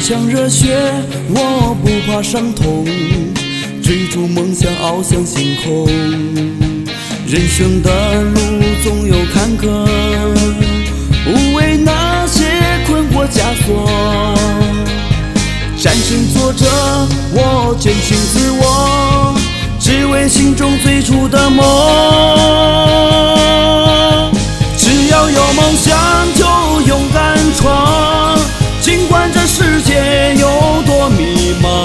腔热血，我不怕伤痛，追逐梦想，翱翔星空。人生的路总有坎坷，无畏那些困惑枷锁。战胜挫折，我坚信自我，只为心中最初的梦。只要有梦想，就勇敢闯，尽管这世界有多迷茫，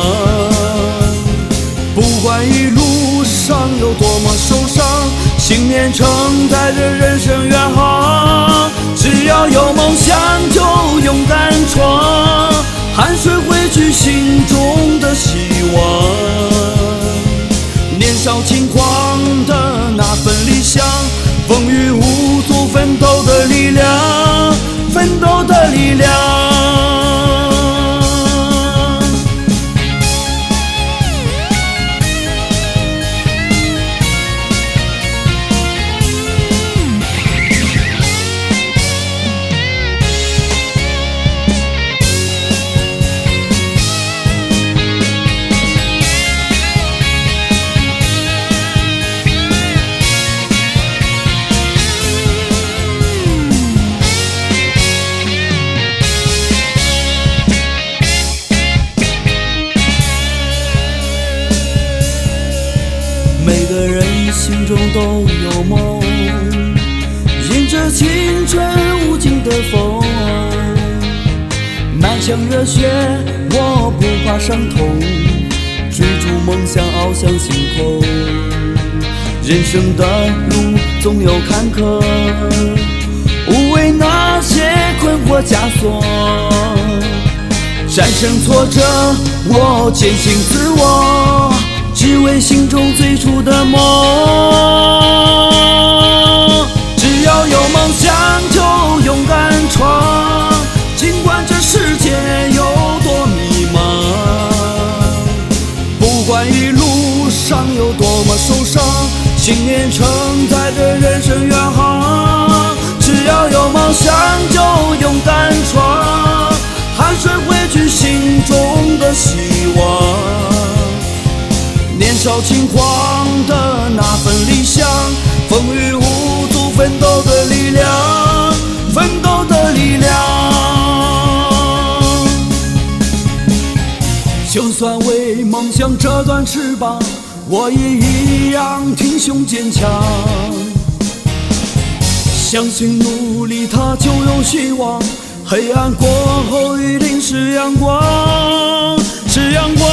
不管一路上有多么受伤，信念承载着人生远航。只要有梦想，就勇敢闯，汗水汇聚心中的希望。年少轻狂的那份理想，风雨无阻奋斗的力量，奋斗的力量。每个人心中都有梦，迎着青春无尽的风，满腔热血，我不怕伤痛，追逐梦想，翱翔星空。人生的路总有坎坷，无畏那些困惑枷锁。战胜挫折，我坚信自我，只为心中最初的梦。只要有梦想，就勇敢闯，尽管这世界有多迷茫，不管一路上有多么受伤，信念承载着人生远航。只要有梦想，就勇敢闯，汗水汇聚心中的希望。年少轻狂的那份理想，风雨无阻奋斗的力量，奋斗的力量。就算为梦想折断翅膀，我也一样挺胸坚强。相信努力它就有希望，黑暗过后一定是阳光，是阳光。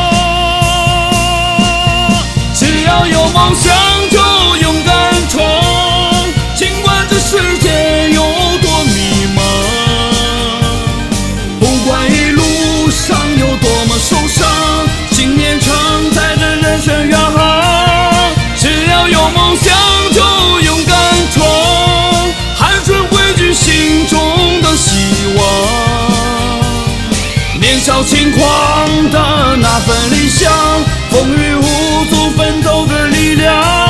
只要有梦想，就勇敢闯，尽管这世界有多迷茫，不管一路上有多么受伤，信念承载着人生远航。只要有梦想，就勇敢闯，汗水汇聚心中的希望。年少轻狂的那份理想，风雨无阻奋斗的力量。